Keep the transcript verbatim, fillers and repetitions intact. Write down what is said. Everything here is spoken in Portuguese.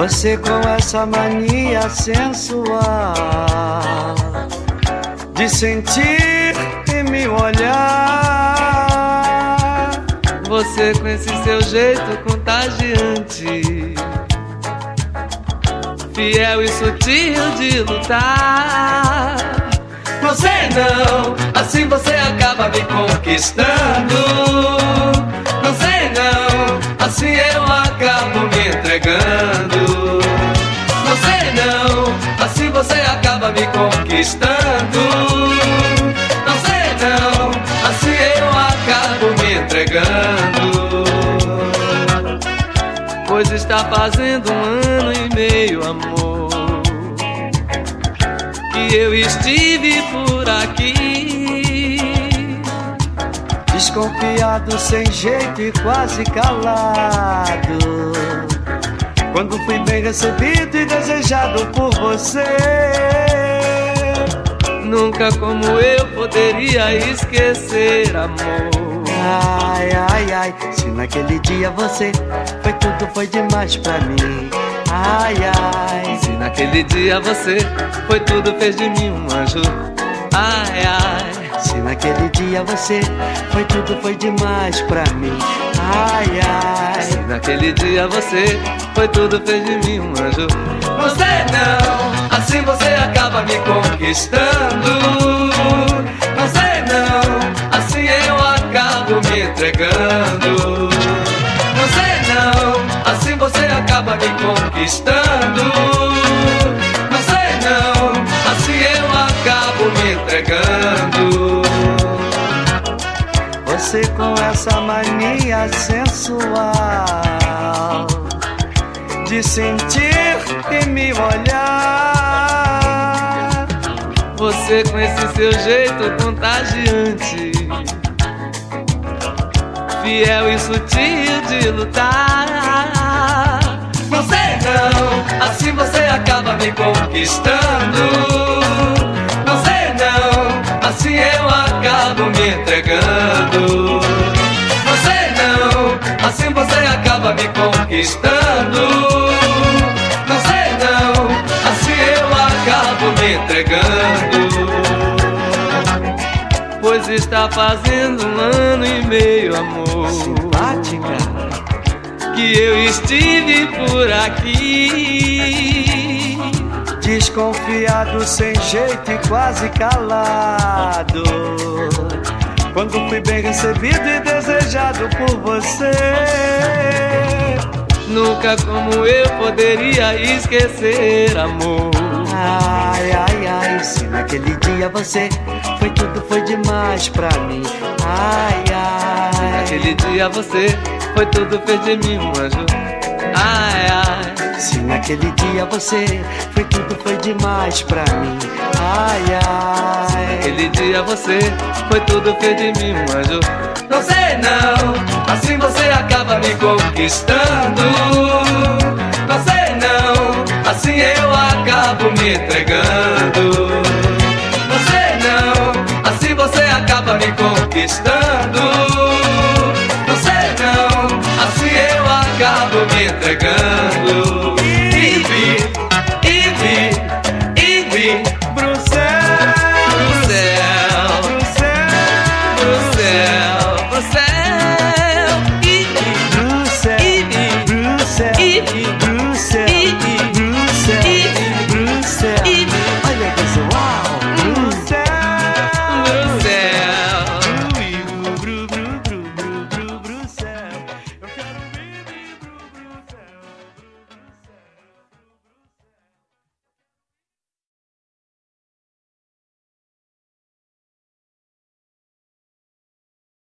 Você com essa mania sensual de sentir e me olhar. Você com esse seu jeito contagiante, fiel e sutil de lutar. Você não, assim você acaba me conquistando. Não sei não, assim eu acabo me entregando. Não sei não, assim você acaba me conquistando. Não sei não, assim eu acabo me entregando. Pois está fazendo um ano e meio, amor, que eu estive por aqui, desconfiado, sem jeito e quase calado, quando fui bem recebido e desejado por você. Nunca como eu poderia esquecer, amor. Ai, ai, ai, se naquele dia você foi tudo, foi demais pra mim. Ai, ai, se naquele dia você foi tudo, fez de mim um anjo. Ai, ai, se naquele dia você foi tudo, foi demais pra mim. Ai, ai, se naquele dia você foi tudo, fez de mim um anjo. Você não, assim você acaba me conquistando. Não sei não, assim eu acabo me entregando. Não sei não, assim você acaba me conquistando. Não sei não, assim eu acabo me entregando. Você com essa mania sensual de sentir e me olhar. Você com esse seu jeito contagiante, fiel e sutil de lutar. Não sei não, assim você acaba me conquistando. Não sei não, assim eu acabo me entregando. Não sei não, assim você acaba me conquistando. Não sei não, assim eu acabo me entregando. Pois está fazendo um ano e meio, amor, simpática, que eu estive por aqui, desconfiado, sem jeito e quase calado, quando fui bem recebido e desejado por você. Nunca como eu poderia esquecer, amor. Ai, ai, ai, se naquele dia você foi tudo, foi demais pra mim. Ai, ai, se naquele dia você foi tudo, fez de mim um anjo. Ai, ai, se naquele dia você foi tudo, foi demais pra mim. Ai, ai, se naquele dia você foi tudo, fez de mim um anjo. Não sei não, assim você acaba me conquistando. Não sei não, assim eu acabo me entregando. Não sei não, assim você acaba me conquistando. Não sei não, assim eu acabo me entregando.